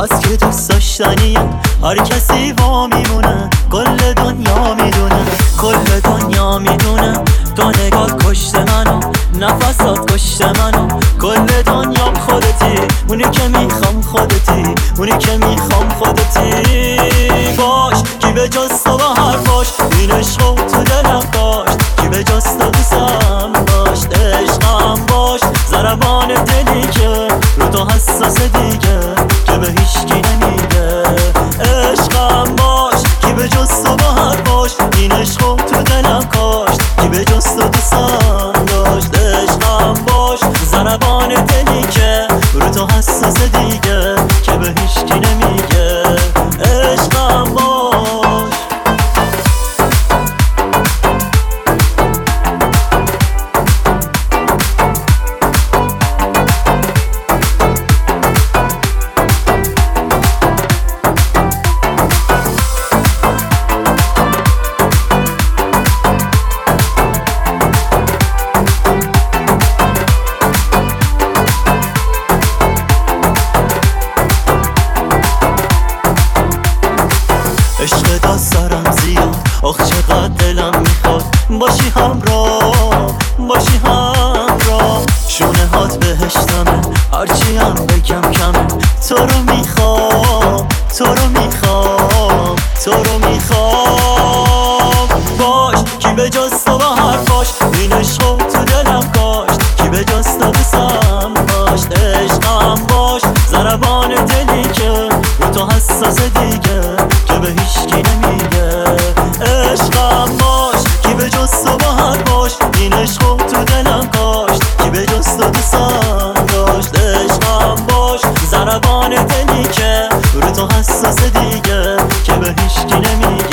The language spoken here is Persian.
هست که دوست داشتنیه، هر کسی وا میمونه، کل دنیا میدونه، کل دنیا میدونه. تو نگاه کشت منو، نفسات کشت منو، کل دنیا خودتی، اونی که میخوام خودتی، اونی که میخوام خودتی. باش کی به جز تو با حرفاش این عشقو تو دلم داشت، کی به جز تو دوستم داشت. عشقم باش ضربان دلی که رو تو حساس دیگه، که به هیچکی نمیگه. عشقم باش کی به جز تو با حرفاش این عشقو تو دلم کاشت، کی به جز تو دوستم داشت. عشقم باش ضربان دلی که رو تو حساس دیگه، که به هیچکی نمیگه. عشقم باش. عشق دست دارم زیاد، آخ چقدر دلم میخواد باشی همراه، باشی همراه. شونه هات بهشتمه، هرچی هم بگم کمه. تو رو میخوام، تو رو میخوام، تو رو میخوام. باش کی به جز تو با حرفاش این عشقو تو دلم کاشت، کی به جز تو دوستم داشت. عشقم باش ضربان دلی که رو تو حساس دیگه، که به هیچکی نمیگه. عشقم باش کی به جز تو با حرفاش این عشقو تو دلم کاشت، کی به جز تو دوستم داشت. عشقم باش ضربان دلی که رو تو حساس دیگه، که به هیچکی نمیگه.